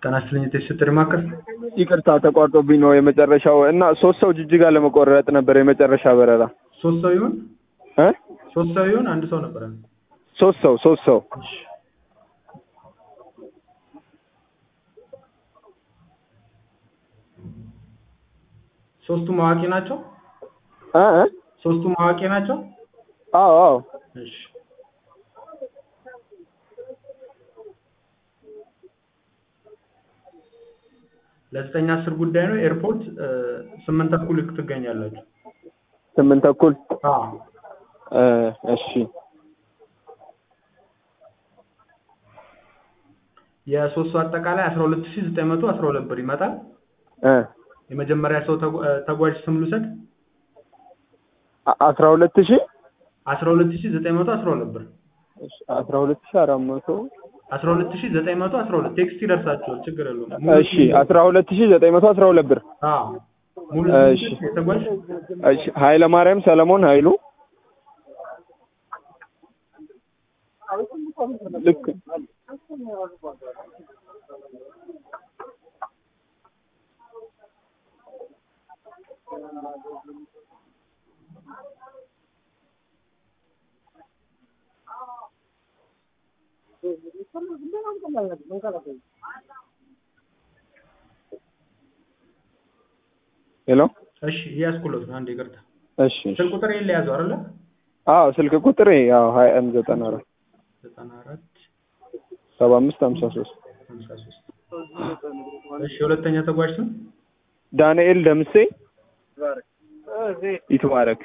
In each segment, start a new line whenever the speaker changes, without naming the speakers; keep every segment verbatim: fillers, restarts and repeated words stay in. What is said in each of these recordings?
ጤና ይስጥልኝ የተሰጠኝ ማከል
ይቅርታ ተቋርጦብኝ ነው የመጨረሻው እና ሶስት ሰው ጅጅጋ ለመቆረጥ ነበር የመጨረሻ በረራ
ሶስት ሰው ይሁን
እ
ሶስት ሰው ይሁን አንድ ሰው ነበር
ሶስት ሰው ሶስት ሰው
ሶስቱ ማዋቂ ናቸው
እ እ
ሶስቱ ማዋቂ ናቸው
አዎ አዎ
እሺ ለዘጠኝ አስር ጉዳይ ነው ኤርፖርት ስምንት ተኩል ትገኛላችሁ
ስምንት ተኩል
አዎ
እ እሺ
የሶስት ሰው አጠቃላይ አስራ ሁለት ሺህ ዘጠኝ መቶ አስራ ሁለት ብር ይመጣል
እ
የመጀመሪያ ሰው ተጓዥ ስም ልውሰድ
አስራ ሁለት ሺህ
አስራ ሁለት ሺህ ዘጠኝ መቶ አስራ ሁለት ብር
እሺ አስራ ሁለት ሺህ አራት መቶ
አስራ ሁለት ሺህ ዘጠኝ መቶ አስራ ሁለት ቴክስት ይደርሳችኋል ችግር የለውም
እሺ አስራ ሁለት ሺህ ዘጠኝ መቶ አስራ ሁለት ብር
አዎ ሙሉ
እሺ
ተጓዥ
እሺ ኃይለ ማርያም ሰለሞን ኃይሉ ልክ ሄሎ
እሺ ያስኩሎት አንዴ ይቅርታ
እሺ
ስልክ ቁጥር ይያዘው አይደል
አዎ ስልክ ቁጥር ያው ሃያ አንድ ዘጠና አራት
ዘጠና አራት
ሰባ አምስት ሃምሳ ሶስት
ሃምሳ ሶስት እሺ ሁለተኛ ተጓዥ ስም
ዳንኤል ደምሴ ይትባረክ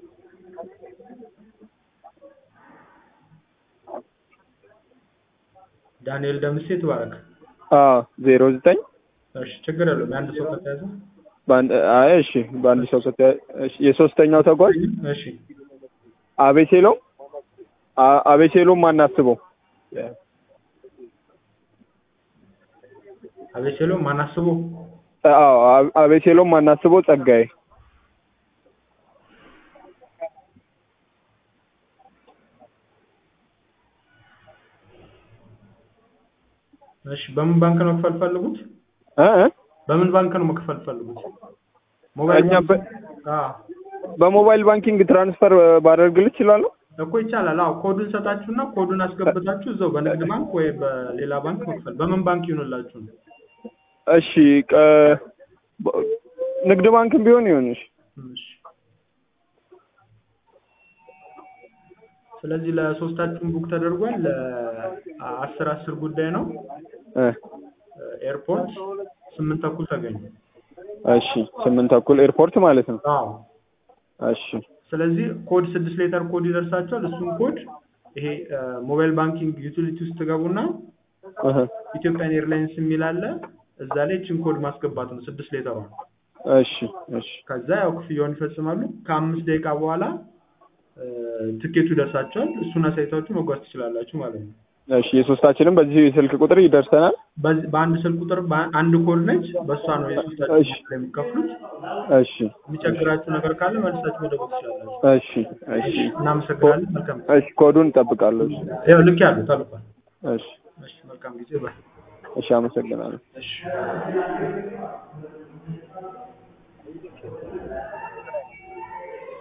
ዳንኤል ደምሴ ይትባረክ
አዎ ዜሮ ዘጠኝ
እሺ ችግር የለውም አንድ ሰው ከተያዘ
ባንድ አይ እሺ ባንድ ሰው ከተያዘ እሺ የሶስተኛው ተጓዥ
እሺ
አቤሴሎም አቤሴሎም ማናስበው
አቤሴሎም ማናስበው
አዎ አቤሴሎም ማናስበው ጸጋዬ
እሺ በምን ባንክ ነው መክፈል ፈልጉት
እ እ
በምን ባንክ ነው መክፈል ፈልጉት ሞባይል
አ በሞባይል ባንኪንግ ትራንስፈር ባደርግልህ ይችላል
እኮ ይቻላል አዎ ኮዱን ሰጣችሁና ኮዱን አስገብታችሁ እዛው በንግድ ባንክ ወይ በሌላ ባንክ መክፈል በምን ባንክ ይሆንላችሁ
እሺ ንግድ ባንክም ቢሆን ይሆንሽ
እሺ ስለዚህ ለሶስታችሁም ቡክ ተደርጓል ለአስር አስር ጉዳይ ነው
እ
ኤርፖርት ስምንት ተኩል ተገኙ
እሺ ስምንት ተኩል ኤርፖርት ማለት ነው
አዎ
እሺ
ስለዚህ ኮድ ስድስት ሌተር ኮድ ይደርሳችኋል እሱን ኮድ ይሄ ሞባይል ባንኪንግ ዩቲሊቲ ውስጥ ገቡና
እህ
ኢትዮጵያን ኤርላይንስ የሚል አለ እዛ ላይ ቺን ኮድ ማስገባት ነው ስድስት ሌተር ነው
እሺ እሺ
ከዛ ያው ክፍያውን ይፈጽማሉ ከአምስት ደቂቃ በኋላ ትኬቱ ይደርሳችኋል እሱን አሳይታችሁ መጓዝ ትችላላችሁ ማለት ነው
እሺ የሶስታችንም በዚህ ስልክ ቁጥር ይደርሰናል
በአንድ ስልክ ቁጥር አንድ ኮድ ነች በሷ ነው የሶስታችሁ የሚከፍሉት
እሺ
የሚቸግራችሁ ነገር ካለ መልሳችሁ መደወል ትችላላችሁ
እሺ እሺ
እናመሰግናለን መልካም
እሺ ኮዱን እጠብቃለሁ
ያው ልክ ያለው ታልቋል
እሺ
እሺ መልካም ጊዜ ባይ
እሺ አመሰግናለሁ
እሺ